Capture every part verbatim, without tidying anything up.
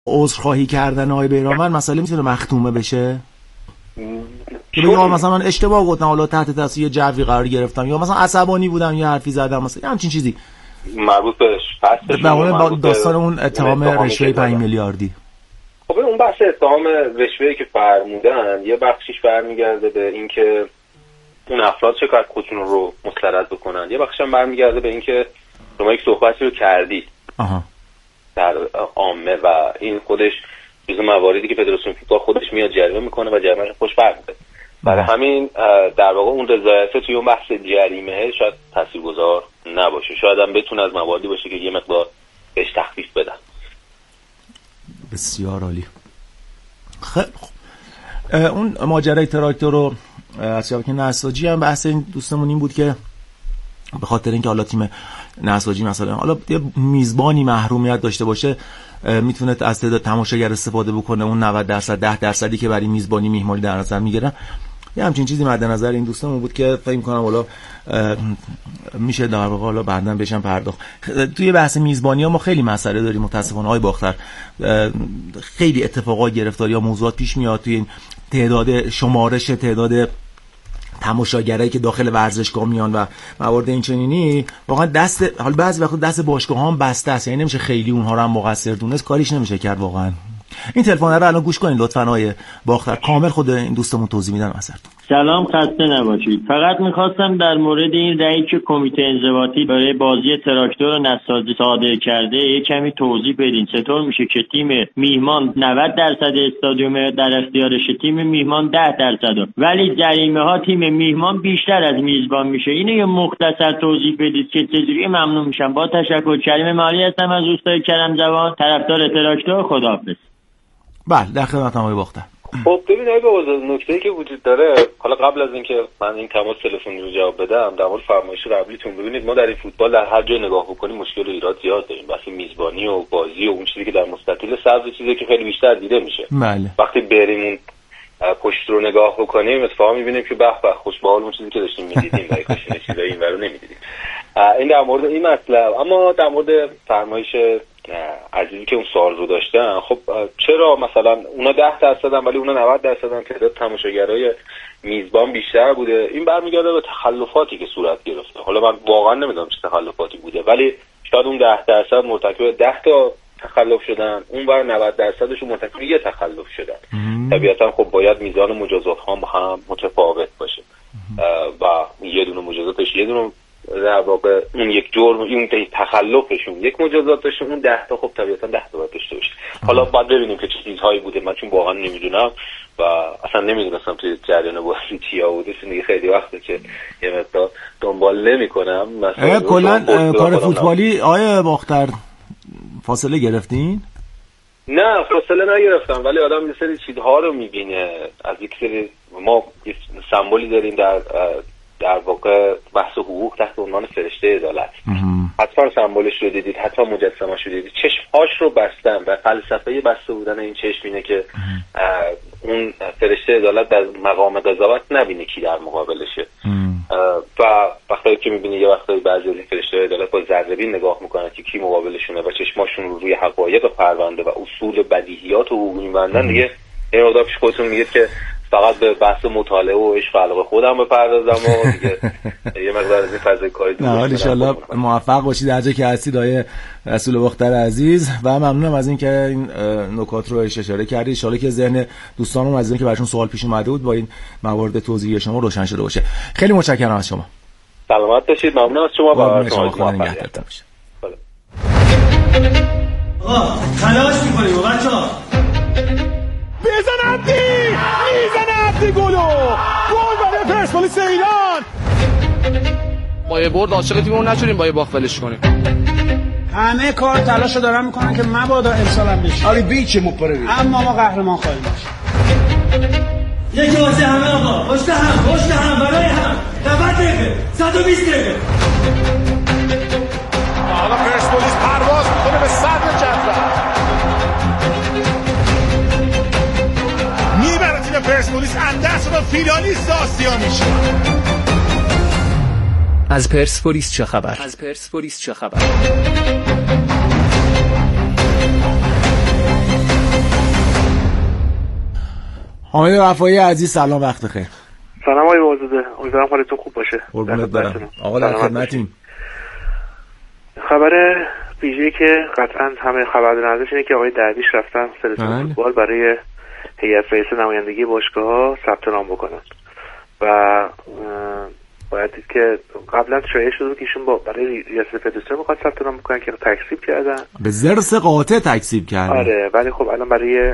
عذرخواهی کردن آقای بیرانوند مسئله میتونه مختومه بشه؟ که بگم مثلا من اشتباه گفتم، حالا تحت تاثیر جوی قرار گرفتم، یا مثلا عصبانی بودم یه حرفی زدم، مثلا همچین چیزی مربوط به فصلش با داستان اون اتهام رشوه پنج میلیاردی. خب اون بحث اتهام رشوه‌ای که فرمودن یه بخشیش برمیگرده به اینکه اون افراد چقدر خودشون رو مسترد بکنن، یه بخشش هم برمیگرده به اینکه شما یک صحبتی رو کردید آها. در عامه و این خودش جزو مواردی که فدراسیون فوتبال خودش میاد جریمه میکنه و جریمه‌اش خوش برمیاد. برای همین در واقع اون رضایت توی اون بحث جریمه شاید تاثیرگذار نباشه، شاید هم بتونه از مواردی باشه که یه مقدار بهش تخفیف بدن. بسیار عالی. خب اون ماجرای تراکتور رو از شبکه نساجی هم بحث این دوستمون این بود که به خاطر اینکه حالا تیم نساجی مثلا حالا یه میزبانی محرومیت داشته باشه میتونه از تعداد تماشاگر استفاده بکنه، اون نود درصد ده درصدی که برای میزبانی میهمانی در نظر میگیرن، یه همچین چیزی مد نظر این دوستمون بود که فکر می‌کنم حالا میشه در واقع حالا بعداً بهشم پرداخت. توی بحث میزبانی ها ما خیلی مسئله داریم متاسفانه آقای باختر، خیلی اتفاقات گرفتاری یا موضوعات پیش میاد توی تعداد شمارش تعداد تماشاگرایی که داخل ورزشگاه میان و موارد این چنینی، واقعا دست حال بعضی وقت دست باشگاه‌ها هم بسته است، یعنی نمیشه خیلی اونها رو هم مقصر دونست، کاریش نمیشه کرد واقعا. این تلفن رو الان گوش کنین لطفاً آقای باختر، کامل خود این دوستمون توضیح میدن اثرتون. سلام، خسته نباشید. فقط میخواستم در مورد این رأیی که کمیته انضباطی برای بازی تراکتور و نساجی صادر کرده یک کمی توضیح بدین. چطور میشه که تیم میهمان نود درصد استادیوم در اختیارش، تیم میهمان ده درصد، ولی جریمه ها تیم میهمان بیشتر از میزبان میشه؟ اینو یه مختصر توضیح بدید که چجوری. ممنون میشم. با تشکر. کریم مالی هستم از روستای کرم جوان، طرفدار تراکتور. خداحافظ. بله در خدمتم آقای باختر. خب ببین آقای بابا، نکته‌ای که وجود داره، حالا قبل از اینکه من این تماس تلفنی رو جواب بدم در مورد فرمایش قبلیتون، ببینید ما در این فوتبال در هر جای نگاه بکنیم مشکل و ایراد زیاد داریم. وقتی میزبانی و بازی و اون چیزی که در مستطیل سبز چیزی که خیلی بیشتر دیده میشه. بله. وقتی بریم اون پشت رو نگاه بکنیم اتفاقا میبینیم که به به خوش به حال اون چیزی که داشتیم میدیدیم و کاش این چیزایی اینورا نمیدیدیم. این در مورد این مطلب. اما در مورد فرمایش عزیزی که اون سوال رو داشتن، خب چرا مثلا اونا ده درصدن ولی اونا نود درصدن، تعداد تماشاگرای میزبان بیشتر بوده؟ این برمیگرده به تخلفاتی که صورت گرفته. حالا من واقعا نمیدونم چه تخلفاتی بوده، ولی شاید اون ده درصد مرتکب ده تا تخلف شدن، اون بر نود درصدشون مرتکب یه تخلف شدن. طبیعتا خب باید میزان مجازات ها هم متفاوت باشه و یه دونه مجازاتش یه دونه در واقع اون یک جرم، اون تخلفشون یک مجازاتشون، اون ده تا خب طبیعتا ده تا باید داشته باشه. حالا باید ببینیم که چه چیزهایی بوده، من چون واقعا نمیدونم و اصلا نمیدونستم توی جریان بازی چیا بوده، چون دیگه خیلی وقته که یه مقدار دنبال نمیکنم. مثلا کلا کار فوتبالی آیه باختر فاصله گرفتین؟ نه فاصله نگرفتم، ولی آدم یه سری چیزها رو میبینه. از یک سری ما یه سمبولی داریم در در واقع بحث حقوق تحت عنوان فرشته عدالت. حتما سمبولش رو دیدید، حتما مجسمه‌اش رو دیدید. چشم‌هاش رو بستن و فلسفه بسته بودن این چشم اینه که اون فرشته عدالت در مقام قضاوت نبینه کی در مقابلشه. و وقتی که می‌بینی یه وقتی بعضی از این فرشته عدالت با ذره‌بین نگاه می‌کنن که کی مقابلشونه و چشماشون رو روی حقایق پرونده و اصول بدیهیات حقوقی می‌بندن، دیگه این مقدار پیش خودتون میگید که فقط به بحث مطالعه و عشق علاقه خودم بپردازم و دیگه یه مقدار از این فضای کاری دور بشم. ان شاءالله موفق باشید در جایی که هستید آقای رسول باختر عزیز، و ممنونم از اینکه این نکات رو اشاره کردید. ان شاءالله که ذهن دوستانم از اینکه که براشون سوال پیش اومده بود با این موارد توضیحی شما روشن شده باشه. خیلی متشکرم از شما. سلامت باشید. ممنون از شما. با شما موفقیت باشه. آقا تلاش می‌کنیم بچه‌ها. بزن عبدی، میزنه عبدی گلو، گل برای پرسپولیس ایران. با یه برد عاشق تیممون نشدیم، با یه باخت ولش کنیم. همه کار تلاشو دارن میکنن که مبادا امسال هم بشه. آره بیچ مپره بی. اما ما قهرمان خواهیم باشیم. یکی واسه همه آقا، پشت هم، پشت هم، برای هم. نود دقیقه، صد و بیست دقیقه. حالا پرسپولیس پرواز میکنه به صدر جدول. میبره تیم پرسپولیس اندرسون و فینالیست آسیا میشه. از پرسپولیس چه خبر؟ از پرسپولیس چه خبر؟ حامد وفایی عزیز سلام، وقت بخیر. سلام آقای وازده، امیدوارم حالتون خوب باشه. قربونت برم آقا، در خدمتیم. خبر ویژه‌ای که قطعا همه خبردار ازش اینه که آقای درویش رفتن فدراسیون فوتبال برای هیئت رئیس نمایندگی باشگاه‌ها ثبت نام بکنن و باید دید که قبلا شایعه شده که ایشون با برای ریاست فدراسیون میخواد ثبت نام بکنن که تکذیب کردن، به ضرس قاطع تکذیب کردن. آره، ولی خب الان برای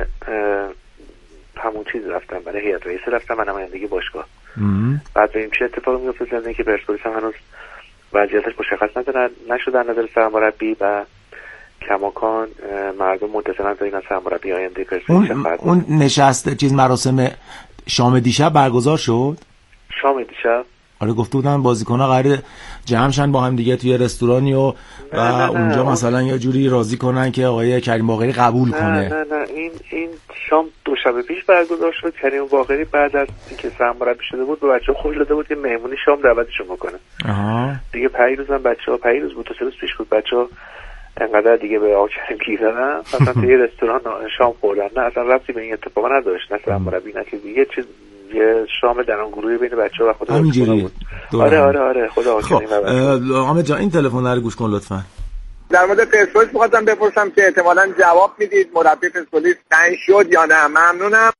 همون چیز رفتن، برای هیئت رئیس رفتن و نمایندگی باشگاه. بعد ببینیم چه اتفاقی میفته. زنده که پرسپولیس هم هنوز وضعیتش مشخص نشده نشده از نظر سرمربی و کماکان مردم منتظرن تا اینا سرمربی آینده پرسپولیس. اون, اون نشست چیز مراسم شام دیشب برگزار شد. شام دیشب آره، گفته بودن بازیکن‌ها قراره جمع شن با هم دیگه توی رستورانی و, و اونجا مثلا یه جوری راضی کنن که آقای کریم باقری قبول نه کنه. نه نه این این شام دو شب پیش برگزار شد. کریم باقری بعد از اینکه سرمربی شده بود به بچه‌ها خول داده بود که مهمونی شام دعوتشون بکنه. آها. دیگه پیروز هم بچه‌ها پیروز بود، تا سه روز پیش بود، بچه‌ها انقدر دیگه به آقا کریم گیر دادن مثلا توی رستوران شام خوردن. نه اصلا ربطی به این اتفاق نداشت، نه سرمربی نه چیز دیگه، چیز یه شام در اون گروهی بین بچه‌ها و خود همینجوری بود. آره آره آره خدا آقا کریم. خب حامد جان این تلفن رو گوش کن لطفاً. در مورد پرسپولیس می‌خواستم بپرسم که احتمالاً جواب میدید مربی پرسپولیس تعیین شد یا نه. ممنونم.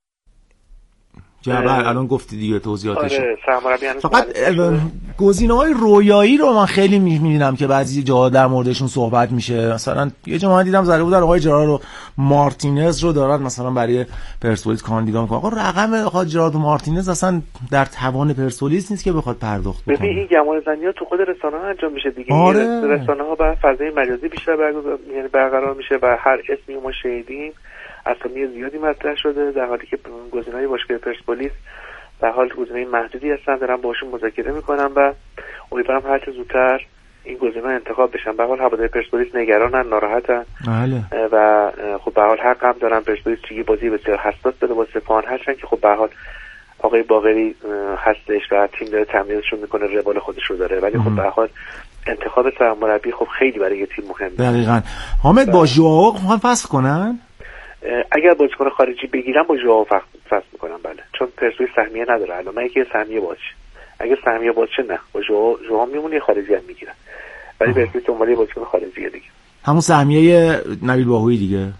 جبر الان گفتی دیگه توضیحاتش. آره سرمربی هنوز فقط گزینه‌های رویایی رو من خیلی می‌بینم که بعضی جاها در موردشون صحبت میشه. مثلا یه جا من دیدم زده بودن آقای جرارد مارتینز رو دارن مثلا برای پرسپولیس کاندیدا می‌کنن. آقا رقم آقای جرارد مارتینز اصلا در توان پرسپولیس نیست که بخواد پرداخت بکنه. ببین این گمانه‌زنی‌ها تو خود رسانه‌ها انجام میشه دیگه. آره. رسانه‌ها با فضای مجازی بیشتر برگزار یعنی برقرار میشه و هر اسمی ما شنیدیم اسامی زیادی مطرح شده، در حالی که گزینه‌های باشگاه پرسپولیس به حال گزینه‌های محدودی هستن، دارن باشون مذاکره میکنن و امیدوارم هر چه زودتر این گزینه‌ها انتخاب بشن. به حال هواداری پرسپولیس نگرانن، ناراحتن. بله. و خب به حال حق هم دارن پرسپولیس چیزی بازی بسیار حساس بده با سپاهان، هرچند که خب به حال آقای باقری هستش و تیم داره تمرینشون میکنه، روال خودش رو داره، ولی خب به حال انتخاب سرمربی خب خیلی برای یه تیم مهمه. دقیقاً. حامد با ژائو میخوان فسخ کنن؟ اگر بازیکن خارجی بگیرن با ژائو فصل میکنن، بله، چون پرسپولیس سهمیه نداره الان. من یکی سهمیه باشه، اگه سهمیه باشه نه با ژائو ژائو میمونه، خارجی هم میگیرن، ولی پرسپولیس دنبال بازیکن خارجیه دیگه. همون سهمیه نبیل باهویی دیگه.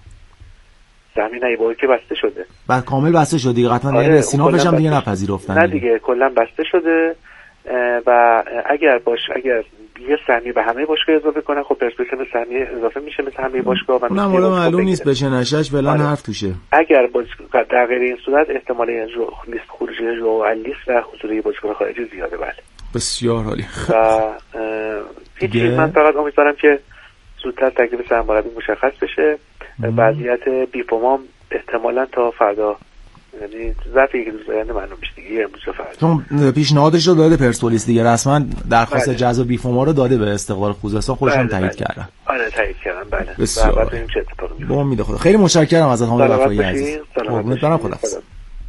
سهمیه نبیل باهویی که بسته شده. بعد کامل بسته شده دیگه قطعا. یعنی استینافش هم دیگه نپذیرفتن. نه دیگه کلا بسته شده و اگر باش اگر یه سهمیه به همه باشگاه اضافه کنن خب پرسپولیس به سهمیه اضافه میشه مثل همه باشگاه و اونم حالا معلوم نیست بشه نشش فعلا حرف توشه. اگر باز در غیر این صورت احتمال لیست خروجی ژائو لیست و حضور بازیکن خارجی زیاده. بله بسیار عالی. و هیچ من فقط امیدوارم که زودتر تکلیف سرمربی مشخص بشه. وضعیت بیفومام احتمالاً تا فردا یعنی ظرف یک روز آینده معلوم میشه دیگه، امروز فردا. چون پیشنهادش رو داده پرسپولیس دیگه، رسما درخواست جذب بیفوما رو داده به استقلال خوزستان، خودشون تایید کردن. آره تایید کردن. بله. بسیار. بعد ببینیم چه اتفاقی میفته. با امید خدا. خیلی متشکرم ازت حامد وفایی عزیز. قربونت برم. خداحافظ.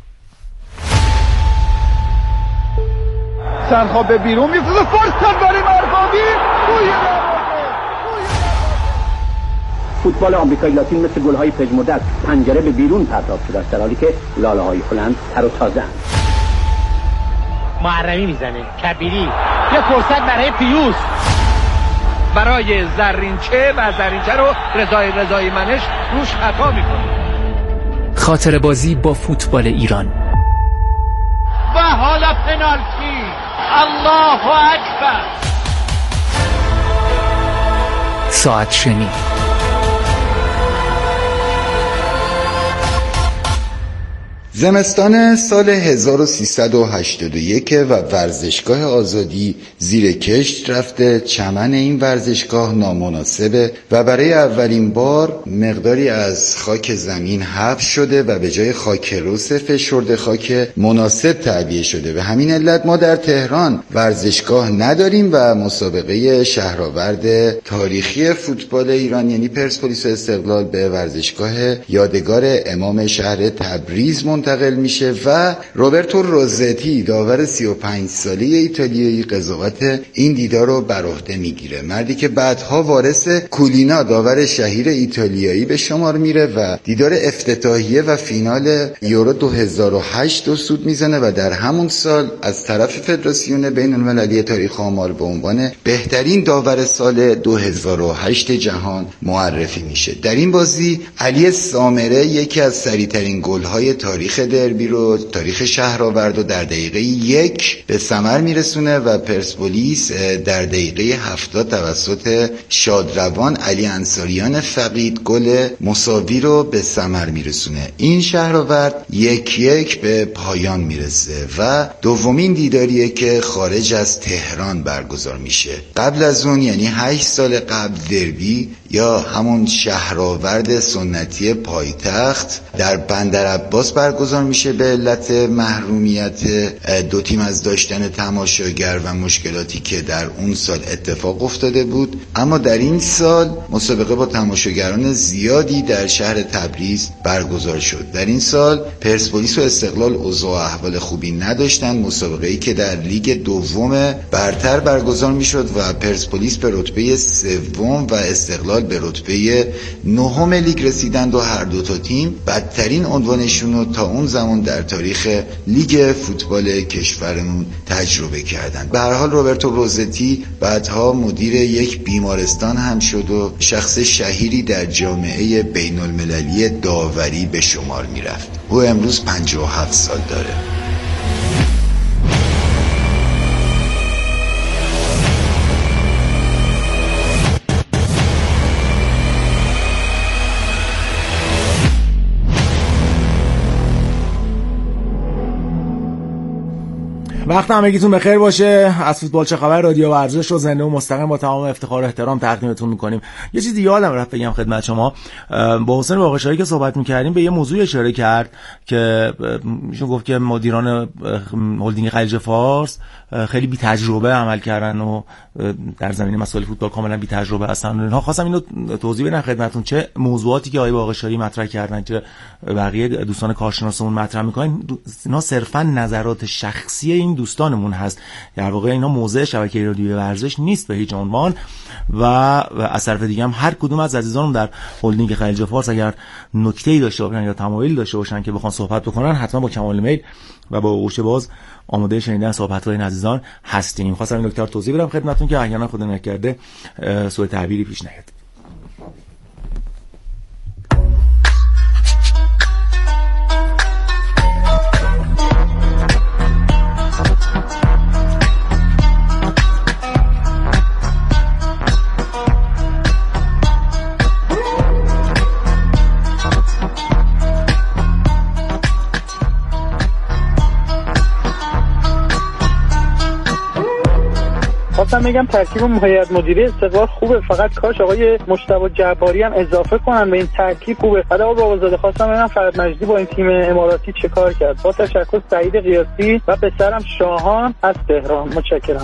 سرخواب به بیرون میفته، فرصت برای مرغابی. فوتبال آمریکای لاتین مثل گل‌های پژمرده پنجره به بیرون پرتاب شده است، در حالی که لاله‌های هلند تر و تازه اند. محرمی میزنه کبیری، یه فرصت برای پیوس، برای زرینچه و زرینچه رو رضای رضای منش روش خطا میکنه. خاطر بازی با فوتبال ایران. و حالا پنالتی. الله اکبر. ساعت شنی. زمستان سال هزار و سیصد و هشتاد و یک و ورزشگاه آزادی زیر کشت رفته. چمن این ورزشگاه نامناسبه و برای اولین بار مقداری از خاک زمین حفظ شده و به جای خاک رس فشرده خاک مناسب تعبیه شده. به همین علت ما در تهران ورزشگاه نداریم و مسابقه شهرآورد تاریخی فوتبال ایران یعنی پرسپولیس و استقلال به ورزشگاه یادگار امام شهر تبریز منتقل منتقل میشه و روبرتو روزتی داور سی و پنج ساله ایتالیایی قضاوت این دیدار رو بر عهده میگیره. مردی که بعدها وارث کولینا داور شهیر ایتالیایی به شمار میره و دیدار افتتاحیه و فینال یورو دو هزار و هشت رو سود میزنه و در همون سال از طرف فدراسیون بین المللی تاریخ آمار به عنوان بهترین داور سال دو هزار و هشت جهان معرفی میشه. در این بازی علی سامره یکی از سریعترین گل‌های تاریخ دربی رو تاریخ شهرآورد و در دقیقه یک به ثمر میرسونه و پرسپولیس در دقیقه هفتاد توسط شادروان علی انصاریان فقید گل مساوی رو به ثمر میرسونه. این شهرآورد یک یک به پایان میرسه و دومین دیداریه که خارج از تهران برگزار میشه. قبل از اون یعنی هشت سال قبل دربی یا همون شهرآورد سنتی پایتخت در بندر عباس برگزار میشه به علت محرومیت دو تیم از داشتن تماشاگر و مشکلاتی که در اون سال اتفاق افتاده بود. اما در این سال مسابقه با تماشاگران زیادی در شهر تبریز برگزار شد. در این سال پرسپولیس و استقلال اوضاع و احوال خوبی نداشتند. مسابقه‌ای که در لیگ دوم برتر برگزار میشد و پرسپولیس به رتبه سوم و استقلال به رتبه نهم لیگ رسیدند و هر دو تا تیم بدترین عنوانشون رو تا اون زمان در تاریخ لیگ فوتبال کشورمون تجربه کردند. به هر حال روبرتو روزتی بعدها مدیر یک بیمارستان هم شد و شخص شهیری در جامعه بین المللی داوری به شمار می رفت. او امروز پنجاه و هفت سال داره. وقت همگیتون بخیر باشه. از فوتبال چه خبر رادیو ورزش رو زنده و مستقیم با تمام افتخار و احترام تقدیمتون میکنیم. یه چیزی یادم رفت بگم خدمت شما. با حسین باقرشاهی که صحبت میکردیم به یه موضوع اشاره کرد که ایشون گفت که مدیران هلدینگ خلیج فارس خیلی بی تجربه عمل کردن و در زمینه مسائل فوتبال کاملا بی تجربه هستن. اینها خواستم اینو توضیح بدم خدمتتون چه موضوعاتی که آقای باقرشاهی مطرح کردن که بقیه دوستان کارشناسمون مطرح میکنن اینا صرفا نظرات شخصی این دوستانمون هست. در واقع اینا موضع شبکه رادیو ورزش نیست به هیچ عنوان و از طرف دیگه هم هر کدوم از عزیزانم در هلدینگ خلیج فارس اگر نکته‌ای داشته باشن یا تمایلی داشته باشن که بخوان صحبت بکنن حتما با کمال میل و با گوش باز آماده شنیدن صحبت‌های این عزیزان هستیم. خواستم این نکته رو توضیح بدم خدمتتون که احیانا خدا نکرده سوء تعبیری پیش نیاد. خواستم میگم ترکیب هیئت مدیره استقلال خوبه، فقط کاش آقای مجتبی جباری هم اضافه کنن به این ترکیب. خوبه. بعد آقا بابازاده خواستم ببینم فرد مجدی با این تیم اماراتی چه کار کرد. با تشکر سعید قیاسی و پسرم شاهان از تهران. متشکرم.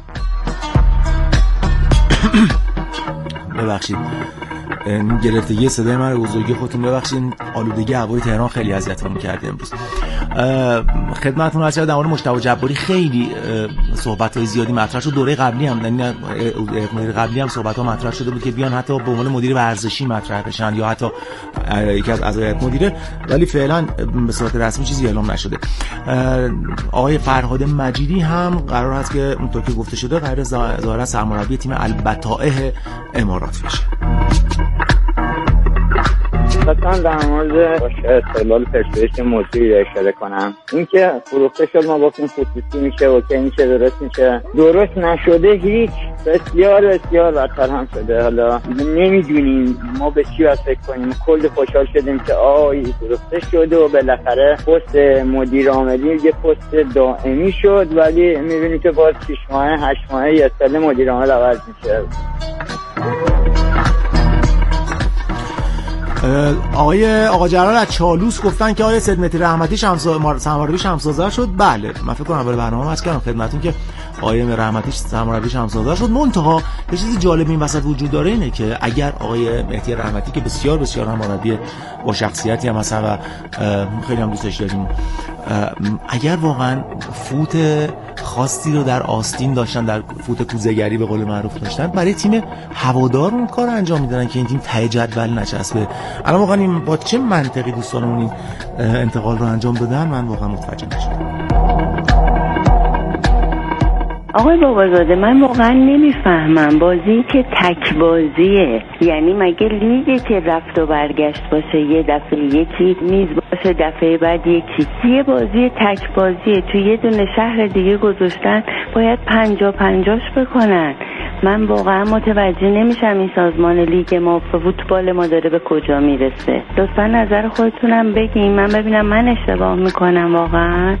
ببخشید این گرفتگی صدای من رو بزرگی خودتون ببخشید. آلودگی هوای تهران خیلی اذیتمون کرده امروز. خدمتتون عرض کردم در مورد مجتبی جباری خیلی صحبت‌های زیادی مطرح شد. دوره قبلی هم یعنی مدیر قبلی هم صحبت‌ها مطرح شده بود که بیان حتی به عنوان مدیر ورزشی مطرح بشن یا حتی یکی از اعضای مدیره، ولی فعلا به صورت رسمی چیزی اعلام نشده. آقای فرهاد مجیدی هم قرار هست که اونطور که گفته شده قرار ظاهرا سرمربی تیم البطائح امارات بشه. لطفاً در مورد استقلال پرسپولیس موضوعی اشاره کنم. اینکه فروخته شد ما گفتیم فوتبالیستی میشه و که این چه درست میشه، درست نشده هیچ، بسیار بسیار بدتر هم شده. حالا نمیدونیم ما به چی باید فکر کنیم. کل خوشحال شدیم که آی فروخته شد و بالاخره پست مدیر عاملی یه پست دائمی شد، ولی میبینی که باز شش ماه هشت ماه یه سال مدیر عامل عوض میشه. آقای آقا جلال از چالوس گفتن که آیا سید مهدی رحمتی سرمربی شمس‌آذر شد؟ بله، من فکر کنم برای برنامه عرض کردم خدمتتون که آقای رحمتی سرمربی شمس‌آذر شد. منتها یه چیزی جالب این وسط وجود داره اینه که اگر آقای مهدی رحمتی که بسیار بسیار هم مربی با شخصیتی هم مثلا و خیلی هم دوستش داریم، اگر واقعا فوت خاصی رو در آستین داشتن، در فوت کوزه‌گری به قول معروف داشتن، برای تیم هوادار اون کار انجام میدادن که این تیم ته جدول نچسبه. الان واقعا این با چه منطقی دوستانمون این انتقال رو انجام دادن من واقعا متوجه نشدم. آقای بابازاده، من واقعا نمیفهمم بازی که تک بازیه، یعنی مگه لیگه که رفت و برگشت باشه، یه دفعه یکی میز باشه دفعه بعد یکی، یه بازی تک بازیه توی یه دونه شهر دیگه گذاشتن، باید پنجا پنجاش بکنن. من واقعا متوجه نمیشم این سازمان لیگ ما فوتبال ما داره به کجا میرسه. لطفا نظر خودتونم بگین من ببینم من اشتباه میکنم واقعا.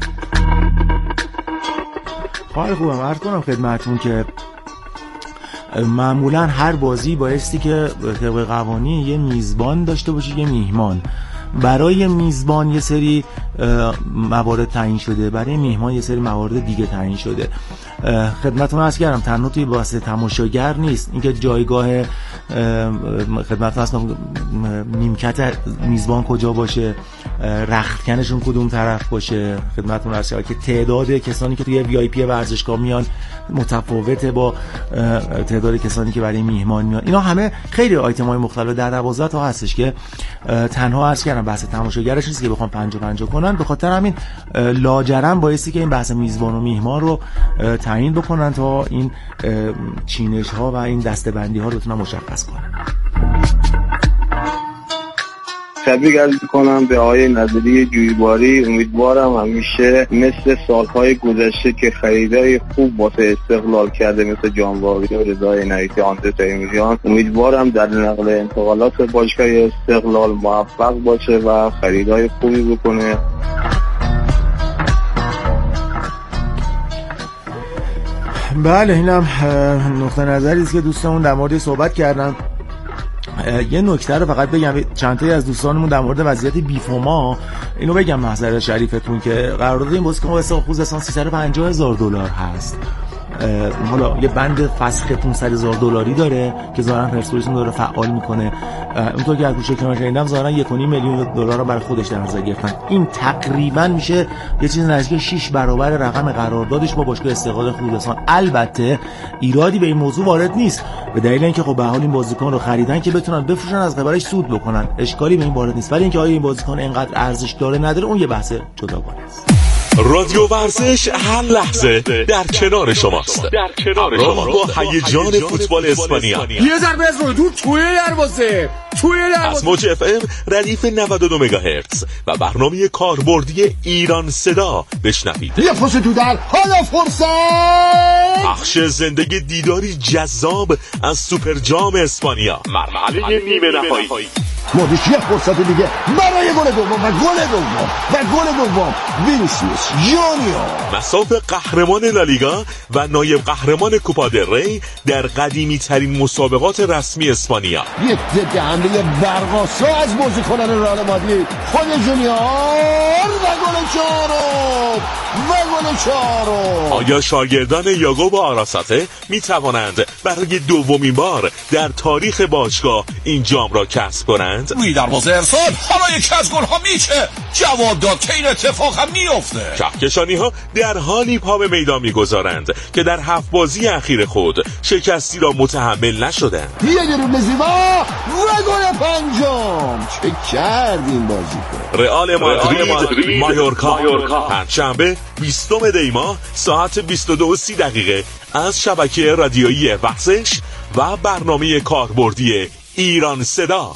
خیلی خوبم عرض کنم خدمتون که معمولا هر بازی بایستی که طبق قوانین یه میزبان داشته باشه، یه میهمان. برای میزبان یه سری موارد تعیین شده، برای میهمان یه سری موارد دیگه تعیین شده. خدمتتون عرض کردم تنها توی واسه تماشاگر نیست، اینکه جایگاه خدمتتون عرض کنم نیمکت میزبان کجا باشه، رختکنشون کدوم طرف باشه. خدمتتون عرض کردم که تعداد کسانی که توی وی آی پی ورزشگاه میان متفاوته با تعداد کسانی که برای میهمان میان. اینا همه خیلی آیتم‌های مختلف در دوازده تا هستش که تنها عرض کردم بحث تماشاگرش نیست که بخوام پنجاه پنجاه کنن. به خاطر همین لاجرم بایستی که این بحث میزبان و میهمان رو تعیین بکنن تا این چینش ها و این دسته‌بندی ها رو بتونن مشخص کنن. تبریک عرض می‌کنم به آقای نظری جویباری. امیدوارم همیشه مثل سالهای گذشته که خریدای خوب واسه استقلال کرده مثل جانواقی و رضای نعیتی آندره تیموریان، امیدوارم در نقل انتقالات باشگاه استقلال موفق باشه و خریدای خوبی بکنه. بله، اینم نقطه نظری است که دوستمون در مورد صحبت کردن. یه نکته رو فقط بگم، چند تایی از دوستانمون در مورد وضعیت بیفوما اینو بگم محضر شریفتون که قرارداد این بازیکن با خوزستان سیصد و پنجاه هزار دلار هست. حالا یه بند فسخ پانصد هزار دلاری داره که ظاهرا پرسپولیس داره فعال میکنه. اونطور که از گوشه کنار شنیدم ظاهرا یک و نیم میلیون دلار رو برای خودش در نظر گرفتن. این تقریبا میشه یه چیز نزدیک شش برابر رقم قراردادش با باشگاه استقلال خوزستان. البته ایرادی به این موضوع وارد نیست، به دلیل اینکه خب به حال این بازیکن رو خریدن که بتونن بفروشن از قبلش سود بکنن، اشکالی به این وارد نیست. ولی اینکه آیا این بازیکن اینقدر ارزش داره نداره اون یه بحث جداگانه است. رادیو ورزش هر لحظه در کنار شماست، در کنار شما با هیجان فوتبال اسپانیا. یه ضربه از روی دور توی دروازه، توی دروازه. از موج اف ام ردیف نود و دو مگاهرتز و برنامه کاربردی ایران صدا بشنوید. یه پاس تو در، حالا فرصت. بخش زندگی دیداری جذاب از سوپر جام اسپانیا، مرحله نیمه نهایی. مودریچ یه فرصت دیگه برای گل دوم و گل دوم و گل دوم وینیسیوس جونیور. مساف قهرمان لالیگا و نایب قهرمان کوپا دل ری در قدیمی ترین مسابقات رسمی اسپانیا. یک ضد حمله برقاسا از بازیکنان رئال مادرید، خود جونیور و گل چهارم و گل چهارم. آیا شاگردان یاگو با آراساته می توانند برای دومین بار در تاریخ باشگاه این جام را کسب کنند؟ روی دروازه ارسال، حالا یکی از گل ها میشه جواب داد که این اتفاق هم میفته. کهکشانی ها در حالی پا به میدان میگذارند که در هفت بازی اخیر خود شکستی را متحمل نشدند. یه دروب زیبا و گل پنجم. چه کرد این بازی کنه؟ رئال مادرید مایورکا پنجشنبه بیستم دی ماه ساعت بیست و دو و سی دقیقه از شبکه رادیویی ورزش و برنامه کاربردی ایران صدا.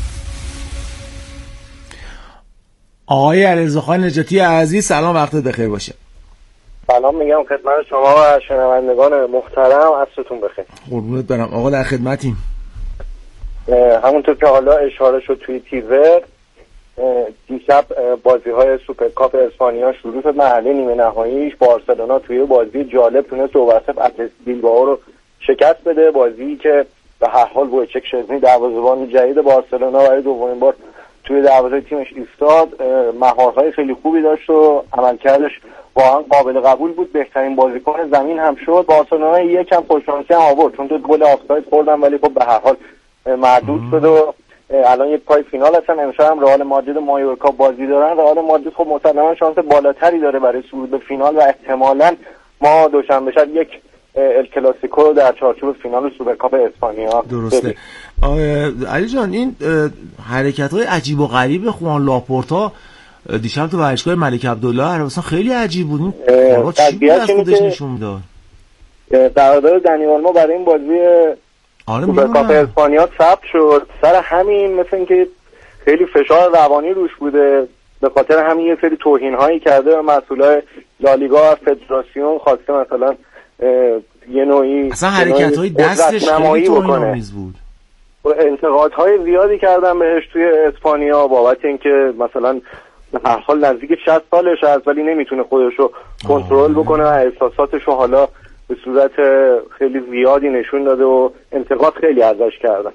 آقای علیرضا نجاتی عزیز سلام، وقتت بخیر باشه. سلام میگم خدمت شما و شنوندگان محترم، عصرتون بخیر. قربونت برم آقا، در خدمتیم. همونطور که حالا اشاره شد توی تیزر، دیشب بازی‌های سوپرکاپ اسپانیا شروع شد. مرحله نیمه نهاییش بارسلونا توی بازی جالب تونست اوورسف اتلتیک بیلبائو رو شکست بده، بازی که به هر حال وojciech szczęsny دروازه‌بان جدید بارسلونا برای دومین بار توی دروازه تیمش ایستاد. مهارهای خیلی خوبی داشت و عملکردش واقعا قابل قبول بود. بهترین بازیکن زمین هم شد. بارسلونا یکم خوششانسی هم آورد چون دو گل آفساید خوردن ولی خب به هر حال مردود شد و الان یک پای فینال هستن. امشب هم رئال مادرید و مایورکا بازی دارن. رئال مادرید خب مسلماً شانس بالاتری داره برای صعود به فینال و احتمالاً ما دوشنبه شب یک ال کلاسیکو رو در چارچوب فینال سوپرکاپ اسپانیا. درسته. علی جان این حرکت‌های عجیب و غریب خوان لاپورتا دیشب تو ورزشگاه ملک عبدالله عربستان خیلی عجیب بود. این چی از خودش نشون میداد؟ قرارداد دنی اولمو برای این بازی سوپرکاپ اسپانیا ثبت شد. سر همین مثل اینکه خیلی فشار روانی روش بوده، به خاطر همین یه سری توهین‌هایی کرده به مسئولای لالیگا و فدراسیون، خواسته مثلا یه نوعی اصلا حرکت‌های دستش خیلی توهین‌آمیز بود. انتقادهای زیادی کردن بهش توی اسپانیا بابت اینکه مثلا هر حال نزدیک شصت سالش هست ولی نمیتونه خودش رو کنترل بکنه و احساساتش رو حالا به صورت خیلی زیادی نشون داده و انتقاد خیلی ازش کردن.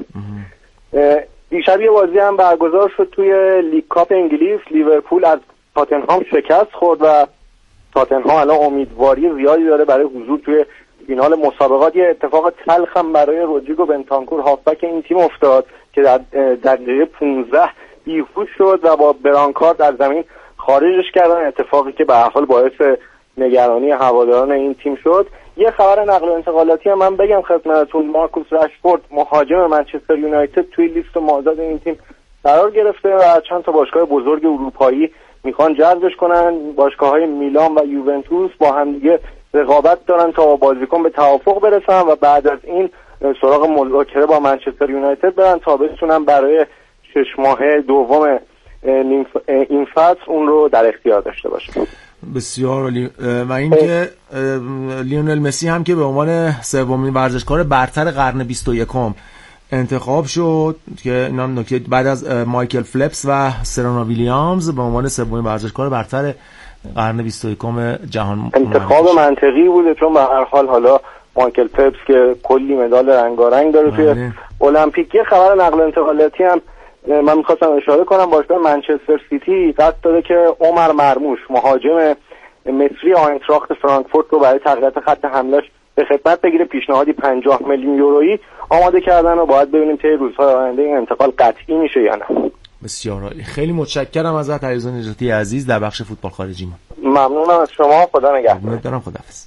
دیشب یه بازی هم برگزار شد توی لیگ کاپ انگلیس. لیورپول از تاتنهام شکست خورد و تاتنهام الان امیدواری زیادی داره برای حضور توی فینال مسابقات. یه اتفاق تلخ هم برای رودریگو بنتانکور هافبک این تیم افتاد که در دقیقه پانزده بیهوش شد و با برانکارد از زمین خارجش کردن، اتفاقی که به هر حال باعث نگرانی هواداران این تیم شد. یه خبر نقل و انتقالاتی هم من بگم خدمتتون. مارکوس رشفورد مهاجم منچستر یونایتد توی لیست مازاد این تیم قرار گرفته و چند تا باشگاه بزرگ اروپایی میخوان جذبش کنن. باشگاه‌های میلان و یوونتوس با هم دیگه رقابت دارن تا بازیکن به توافق برسن و بعد از این سراغ مذاکره با منچستر یونایتد برن تا بتونن برای شش ماهه دوم این فصل اون رو در اختیار داشته باشه. بسیار عالی. و اینکه لیونل مسی هم که به عنوان سومین ورزشکار برتر قرن بیست و یکم انتخاب شد که اینا نکته بعد از مایکل فلپس و سرنا ویلیامز به عنوان سومین ورزشکار برتر قرن بیست و یکم جهان انتخاب منطقی بوده چون به هر حال حالا مایکل فلپس که کلی مدال رنگارنگ داره توی المپیک. یه خبر نقل و انتقالاتی هم من میخواستم اشاره کنم. باشگاه منچستر سیتی قصد داره که عمر مرموش مهاجم مصری آینتراخت فرانکفورت رو برای تقویت خط حمله‌اش به خدمت بگیره. پیشنهادی پنجاه میلیون یورویی آماده کردن و باید ببینیم طی روزهای آینده این انتقال قطعی میشه یا نه. بسیار عالی. خیلی متشکرم ازت علیرضا نجاتی عزیز در بخش فوتبال خارجی ما. ممنونم از شما. خدا نگهدار. ممنونم. خداحافظ.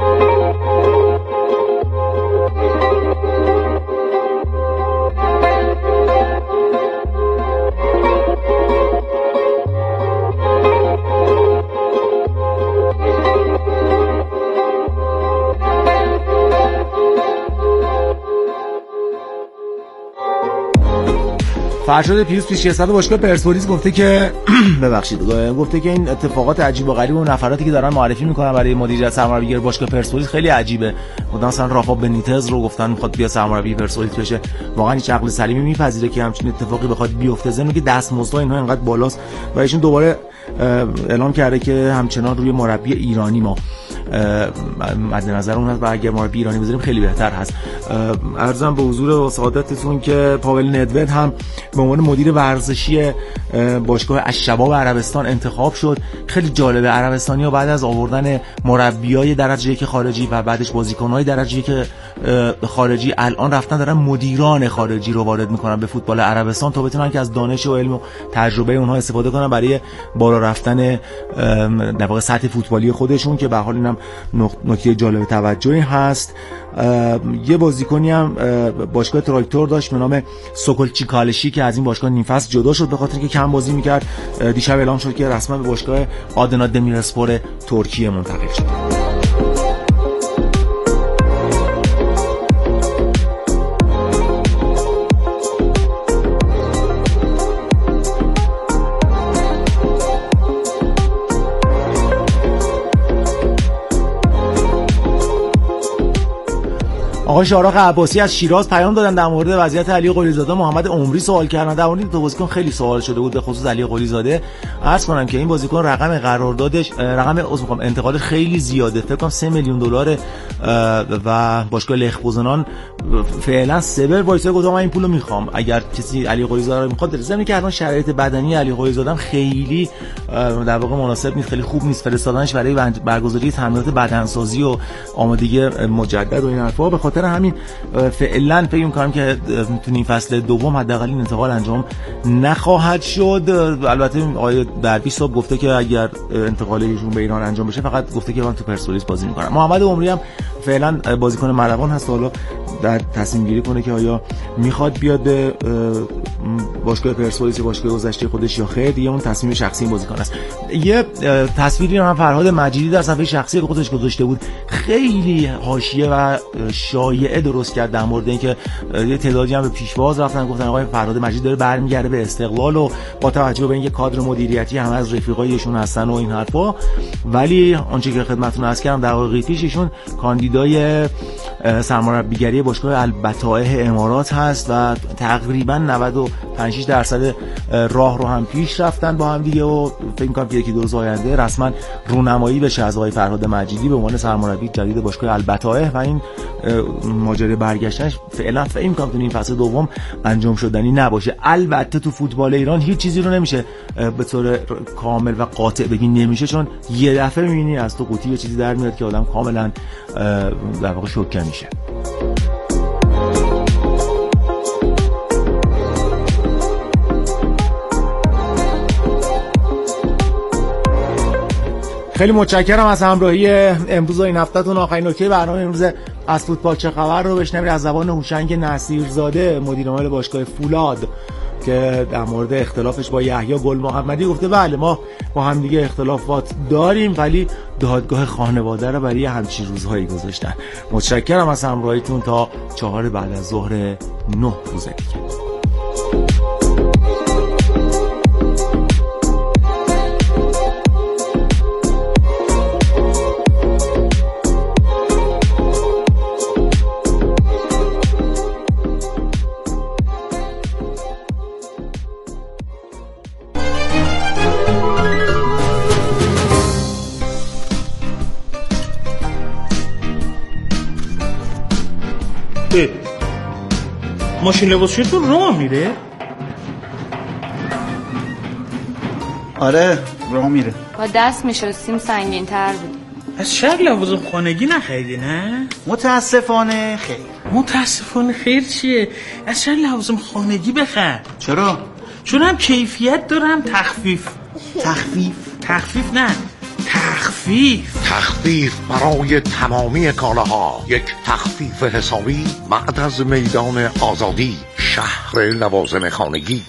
فرشاد پیروز پیشکسوت باشگاه پرسپولیس گفته که ببخشید گفته که این اتفاقات عجیب و غریب و نفراتی که دارن معرفی میکنن برای مدیریت سرمربیگری باشگاه پرسپولیس خیلی عجیبه. مثلا رافا بنیتز رو گفتن میخواد بیا سرمربی پرسپولیس بشه. واقعا هیچ عقل سلیمی میپذیره که همچین اتفاقی بخواد بیفته، زمین که دستمزدها اینها اینقدر بالاست و ایشون دوباره اعلام کرده که همچنان روی مربی ایرانی ما مد نظر اون هست و اگر مربی ایرانی بذاریم خیلی بهتر هست. عرضم به حضور و سعادتتون که پاول ندوید هم به عنوان مدیر ورزشی باشگاه الشباب عربستان انتخاب شد. خیلی جالبه عربستانی‌ها بعد از آوردن مربیای درجه یک خارجی و بعدش بازیکن‌های درجه یک خارجی الان رفتن دارن مدیران خارجی رو وارد میکنن به فوتبال عربستان تا بتونن که از دانش و علم و تجربه اونها استفاده کنن برای بالا رفتن در واقع سطح فوتبالی خودشون که به حال اینم نکته جالب توجهی هست. یه بازیکنی هم باشگاه تراکتور داشت به نام سوکل چیکالشی که از این باشگاه نیم فصل جدا شد به خاطر که کم بازی میکرد. دیشب اعلام شد که رسما به باشگاه آدنا دمیراسپور ترکیه منتقل شد. آقای شارق عباسی از شیراز پیام دادن در مورد وضعیت علی قلیزاده. محمد عمری سوال کردن در مورد دو بازیکن خیلی سوال شده بود به خصوص علی قلیزاده. عرض کنم که این بازیکن رقم قراردادش رقم عذر انتقالش خیلی زیاده، فکر کنم سه میلیون دلار و باشگاه لخ پوزنان فعلا سبر وایسا گفتم من این پولو میخوام اگر کسی علی قلیزاده رو میخواد. ضمن که الان شرایط بدنی علی قلیزاده خیلی در واقع مناسب نیست، خیلی خوب نیست فرستادنش برای برگزاری تمرینات بدنسازی و آمادگی مجدد و این حرفا. به خاطر همین فعلا فکر می‌کنم که تو این فصل دوم حداقل این انتقال انجام نخواهد شد. البته آقای درویش صاحب گفته که اگر انتقال ایشون به ایران انجام بشه فقط گفته که من تو پرسپولیس بازی می‌کنم. محمد عمری هم فعلا بازیکن مروان هست، حالا در تصمیم گیری کنه که آیا میخواد بیاد به باشگاه پرسپولیس باشگاه گذشته خودش یا خیر، دیگه اون تصمیم شخصی این بازیکن است. یه تصویری هم فرهاد مجیدی در صفحه شخصی خودش گذاشته بود، خیلی حاشیه و شایعه درست کرد در مورد اینکه یه تعدادی هم به پیشواز رفتن گفتن آقای فرهاد مجیدی داره برمیگرده به استقلال و با توجه به اینکه کادر مدیریتی هم از رفیقایشون هستن و این حرفا. ولی آنچه که خدمتتون عرض کردم دقایق پیش ایشون کاندیدای سرمربیگری باشگاه البطائح امارات هست و تقریبا نود و پنج درصد راه رو هم پیش رفتن با هم دیگه و فکر می‌کنم که یکی دو روز آینده رسما رونمایی بشه از آقای فرهاد مجیدی به عنوان سرمربی جدید باشگاه البطائح و این ماجرای برگشتنش فعلا فکر می‌کنم تو این فصل دوم انجام شدنی نباشه. البته تو فوتبال ایران هیچ چیزی رو نمیشه به طور کامل و قاطع بگی نمیشه، چون یه دفعه می‌بینی از تو قوطی یه چیزی در میاد که آدم کاملا در واقع شوکه میشه. خیلی متشکرم از همراهی امروز و این هفتهتون. آخرین نکته برنامه امروز از فوتبال چه خبر رو بشنوید از زبان هوشنگ نصیرزاده مدیر عامل باشگاه فولاد که در مورد اختلافش با یحیی گل محمدی گفته بله ما با هم دیگه اختلافات داریم ولی دادگاه خانواده رو برای همچین روزهایی گذاشتن. متشکرم از همراهیتون تا چهار بعد از ظهر نه روز دیگه. ماشین لباسشویتون راه میره؟ آره راه میره. با دست میشستیم سنگین تر بود. از شهر لوازم خانگی نخریدی نه؟ متاسفانه خیر. متاسفانه خیر چیه؟ از شهر لوازم خانگی بخر. چرا؟ چون هم کیفیت داره هم تخفیف. تخفیف؟ تخفیف نه تخفیف تخفیف برای تمامی کالاها، یک تخفیف حسابی بعد از میدان آزادی، شهر لوازم خانگی.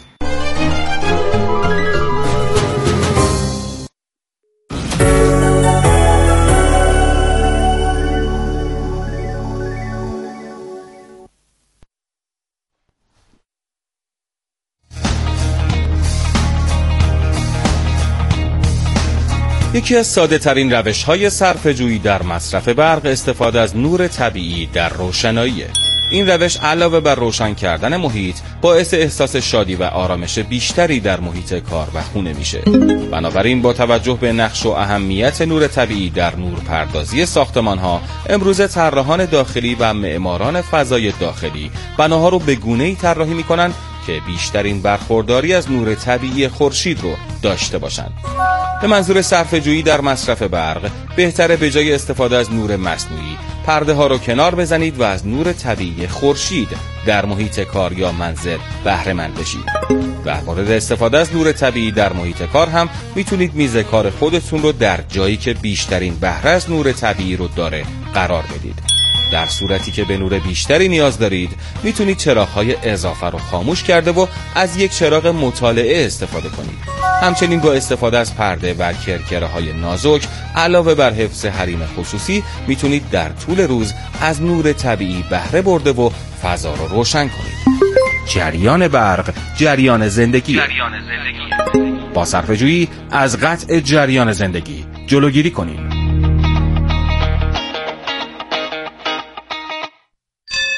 یکی از ساده ترین روش های صرفه جویی در مصرف برق استفاده از نور طبیعی در روشنایی. این روش علاوه بر روشن کردن محیط باعث احساس شادی و آرامش بیشتری در محیط کار و خونه میشه. بنابراین با توجه به نقش و اهمیت نور طبیعی در نورپردازی ساختمان ها، امروزه طراحان داخلی و معماران فضای داخلی بناها رو به گونه‌ای طراحی میکنن که بیشترین برخورداری از نور طبیعی خورشید رو داشته باشند. به منظور صرفه جویی در مصرف برق بهتره به جای استفاده از نور مصنوعی پرده ها رو کنار بزنید و از نور طبیعی خورشید در محیط کار یا منزل بهره مند بشید. در مورد استفاده از نور طبیعی در محیط کار هم میتونید میز کار خودتون رو در جایی که بیشترین بهره از نور طبیعی رو داره قرار بدید. در صورتی که به نور بیشتری نیاز دارید میتونید چراغ‌های اضافه رو خاموش کرده و از یک چراغ مطالعه استفاده کنید. همچنین با استفاده از پرده و کرکره‌های نازک علاوه بر حفظ حریم خصوصی میتونید در طول روز از نور طبیعی بهره برده و فضا رو روشن کنید. جریان برق، جریان زندگی. جریان زندگی. با صرفه‌جویی از قطع جریان زندگی جلوگیری کنید.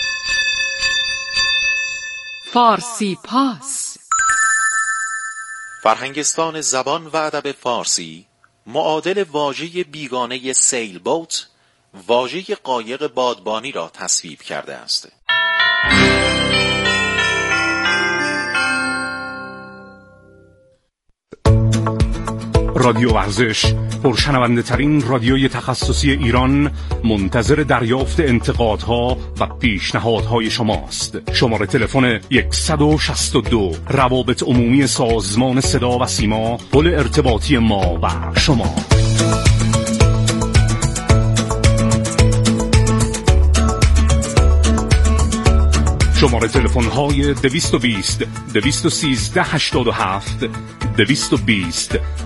فارسی پاس. فرهنگستان زبان و ادب فارسی معادل واژه بیگانه سیلبوت، واژه قایق بادبانی را تصویب کرده است. رادیو ورزش، پرشنونده ترین رادیوی تخصصی ایران، منتظر دریافت انتقادها و پیشنهادهای شماست. شماره تلفن صد و شصت و دو، روابط عمومی سازمان صدا و سیما، پل ارتباطی ما و شما. شماره تلفن های دویست و بیست دویست و سیزده هشتاد و هفت دویست و بیست